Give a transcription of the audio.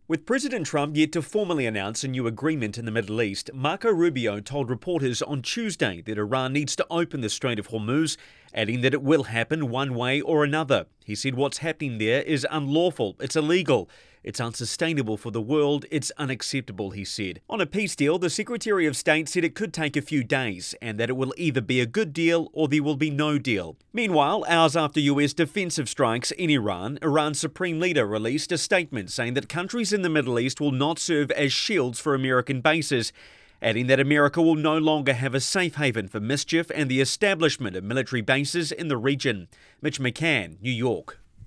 With President Trump yet to formally announce a new agreement in the Middle East, Marco Rubio told reporters on Tuesday that Iran needs to open the Strait of Hormuz, adding that it will happen one way or another. He said what's happening there is unlawful, it's illegal, it's unsustainable for the world, it's unacceptable, he said. On a peace deal, the Secretary of State said it could take a few days and that it will either be a good deal or there will be no deal. Meanwhile, hours after US defensive strikes in Iran, Iran's supreme leader released a statement saying that countries in the Middle East will not serve as shields for American bases, adding that America will no longer have a safe haven for mischief and the establishment of military bases in the region. Mitch McCann, New York.